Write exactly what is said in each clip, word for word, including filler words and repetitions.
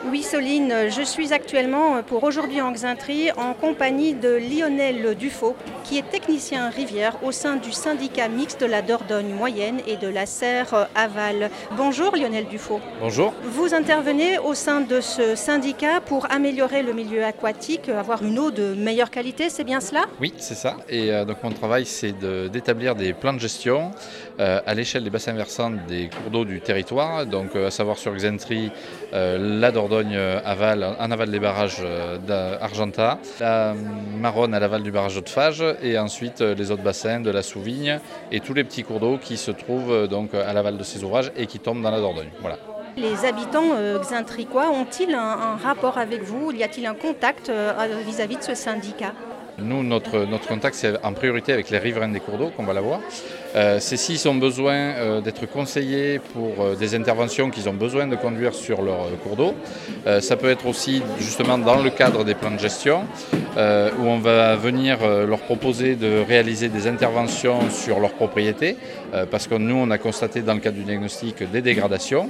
Oui, Soline, je suis actuellement pour Aujourd'hui en Xainterie en compagnie de Lionel Dufaux, qui est technicien rivière au sein du syndicat mixte de la Dordogne moyenne et de la Serre aval. Bonjour Lionel Dufaux. Bonjour. Vous intervenez au sein de ce syndicat pour améliorer le milieu aquatique, avoir une eau de meilleure qualité, c'est bien cela? Oui, c'est ça. Et euh, donc mon travail, c'est de- d'établir des plans de gestion euh, à l'échelle des bassins versants des cours d'eau du territoire, donc euh, à savoir sur Xainterie, euh, la Dordogne euh, aval, en aval des barrages euh, d'Argentat, la Maronne à l'aval du barrage de Fage, et ensuite euh, les autres bassins de la Souvigne et tous les petits cours d'eau qui se trouvent euh, donc à l'aval de ces ouvrages et qui tombent dans la Dordogne. Voilà. Les habitants euh, xaintricois ont-ils un, un rapport avec vous? Y a-t-il un contact euh, vis-à-vis de ce syndicat? Nous, notre, notre contact, c'est en priorité avec les riverains des cours d'eau, qu'on va l'avoir. Euh, c'est s'ils ont besoin euh, d'être conseillés pour euh, des interventions qu'ils ont besoin de conduire sur leur euh, cours d'eau. Euh, ça peut être aussi justement dans le cadre des plans de gestion, euh, où on va venir euh, leur proposer de réaliser des interventions sur leur propriété, euh, parce que nous, on a constaté dans le cadre du diagnostic des dégradations.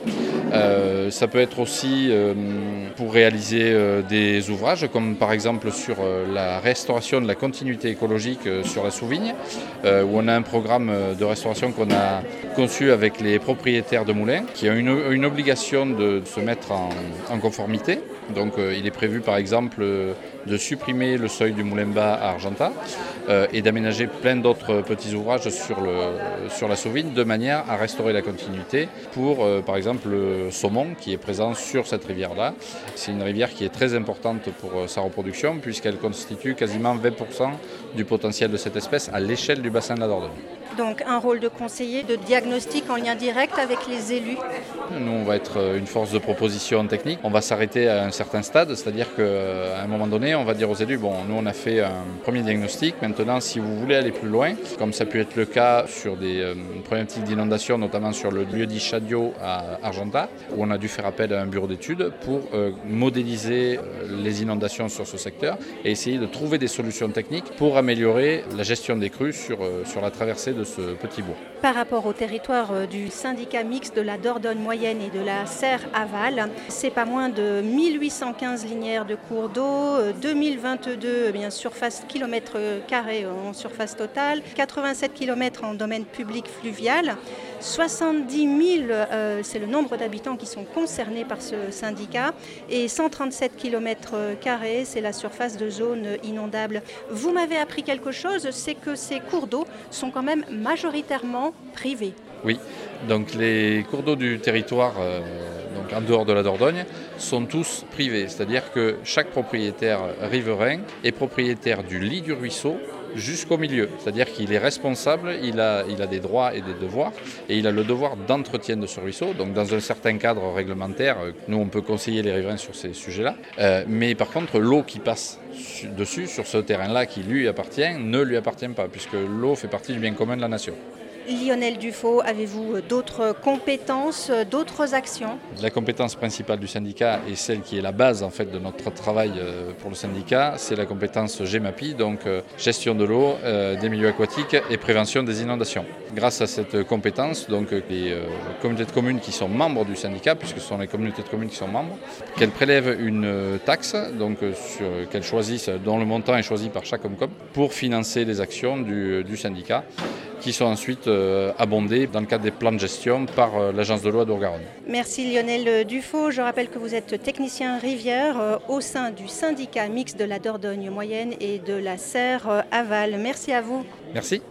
Euh, ça peut être aussi euh, pour réaliser euh, des ouvrages, comme par exemple sur euh, la restauration de la continuité écologique euh, sur la Souvigne, euh, où on a un programme euh, de restauration qu'on a conçu avec les propriétaires de moulins, qui ont une, une obligation de se mettre en, en conformité. Donc euh, il est prévu par exemple euh, de supprimer le seuil du moulin bas à Argentat euh, et d'aménager plein d'autres petits ouvrages sur, le, sur la Souvigne de manière à restaurer la continuité pour euh, par exemple le saumon qui est présent sur cette rivière-là. C'est une rivière qui est très importante pour euh, sa reproduction puisqu'elle constitue quasiment vingt pour cent du potentiel de cette espèce à l'échelle du bassin de la Dordogne. Donc un rôle de conseiller, de diagnostic en lien direct avec les élus. Nous, on va être une force de proposition technique. On va s'arrêter à un certain stade, c'est-à-dire qu'à un moment donné, on va dire aux élus, bon, nous, on a fait un premier diagnostic. Maintenant, si vous voulez aller plus loin, comme ça a pu être le cas sur des euh, problématiques d'inondation, notamment sur le lieu dit Chadio à Argentat, où on a dû faire appel à un bureau d'études pour euh, modéliser euh, les inondations sur ce secteur et essayer de trouver des solutions techniques pour améliorer la gestion des crues sur, euh, sur la traversée de ce petit bourg. Par rapport au territoire du syndicat mixte de la Dordogne moyenne et de la Serre aval, c'est pas moins de mille huit cent quinze linéaires de cours d'eau, deux mille vingt-deux eh bien, surface kilomètres carrés en surface totale, quatre-vingt-sept kilomètres en domaine public fluvial, soixante-dix mille, euh, c'est le nombre d'habitants qui sont concernés par ce syndicat, et cent trente-sept kilomètres carrés, c'est la surface de zone inondable. Vous m'avez appris quelque chose, c'est que ces cours d'eau sont quand même majoritairement privés. Oui, donc les cours d'eau du territoire, euh, donc en dehors de la Dordogne, sont tous privés. C'est-à-dire que chaque propriétaire riverain est propriétaire du lit du ruisseau jusqu'au milieu. C'est-à-dire qu'il est responsable, il a, il a des droits et des devoirs, et il a le devoir d'entretien de ce ruisseau. Donc dans un certain cadre réglementaire, nous on peut conseiller les riverains sur ces sujets-là. Euh, mais par contre, l'eau qui passe dessus, sur ce terrain-là qui lui appartient, ne lui appartient pas, puisque l'eau fait partie du bien commun de la nation. Lionel Dufaux, avez-vous d'autres compétences, d'autres actions? La compétence principale du syndicat et celle qui est la base en fait de notre travail pour le syndicat, c'est la compétence GEMAPI, donc gestion de l'eau, euh, des milieux aquatiques et prévention des inondations. Grâce à cette compétence, donc les euh, communautés de communes qui sont membres du syndicat, puisque ce sont les communautés de communes qui sont membres, qu'elles prélèvent une taxe, donc sur, qu'elles choisissent, dont le montant est choisi par chaque Comcom, pour financer les actions du, du syndicat, qui sont ensuite euh, abondés dans le cadre des plans de gestion par euh, l'agence de l'eau à Dour-Garonne. Merci Lionel Dufaux. Je rappelle que vous êtes technicien rivière euh, au sein du syndicat mixte de la Dordogne moyenne et de la Serre aval. Merci à vous. Merci.